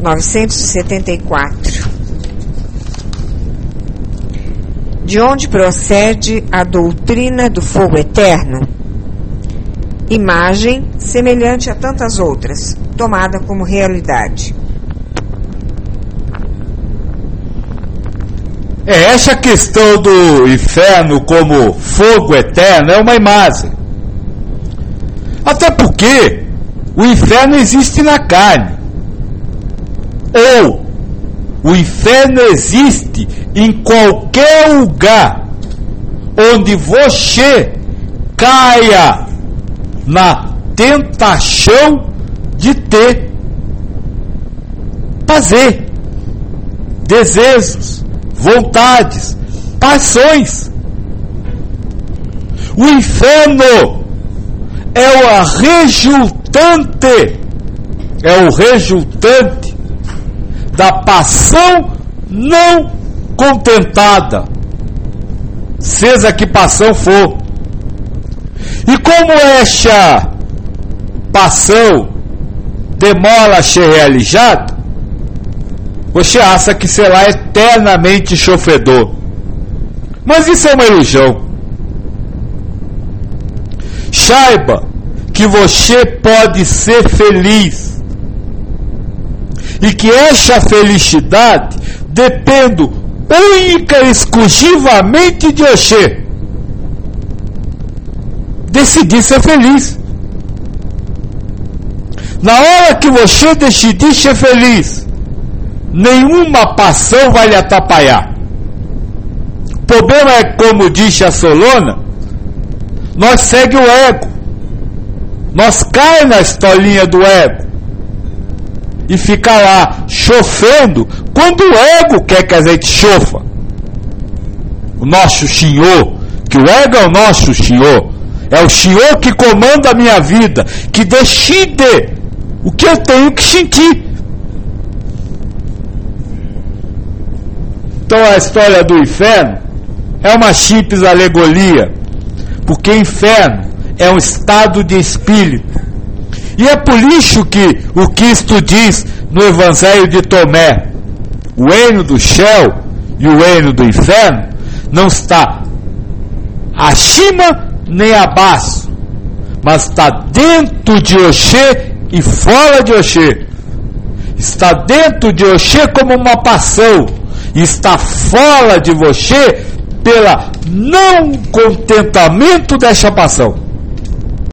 974. De onde procede a doutrina do fogo eterno? Imagem semelhante a tantas outras, tomada como realidade. Essa questão do inferno como fogo eterno é uma imagem. Até porque o inferno existe na carne. Ou o inferno existe em qualquer lugar onde você caia na tentação de ter prazer, desejos, vontades, paixões. O inferno é o resultante da paixão não contentada, seja que paixão for. E como essa paixão demora a ser realizada, você acha que será eternamente sofredor. Mas isso é uma ilusão. Saiba que você pode ser feliz e que essa felicidade depende única e exclusivamente de você decidir ser feliz. Na hora que você decidir ser feliz, nenhuma paixão vai lhe atrapalhar. O problema é, como disse a Solona, nós segue o ego, nós cai na historinha do ego e fica lá sofrendo quando o ego quer que a gente sofra. O nosso Senhor, que o ego é o nosso Senhor, é o Senhor que comanda a minha vida, que decide o que eu tenho que sentir. Então a história do inferno é uma simples alegoria, porque inferno é um estado de espírito. E é por isso que o Cristo diz no Evangelho de Tomé: o reino do céu e o reino do inferno não está acima nem abaixo, mas está dentro de você e fora de você. Está dentro de você como uma paixão, e está fora de você pela não contentamento dessa paixão.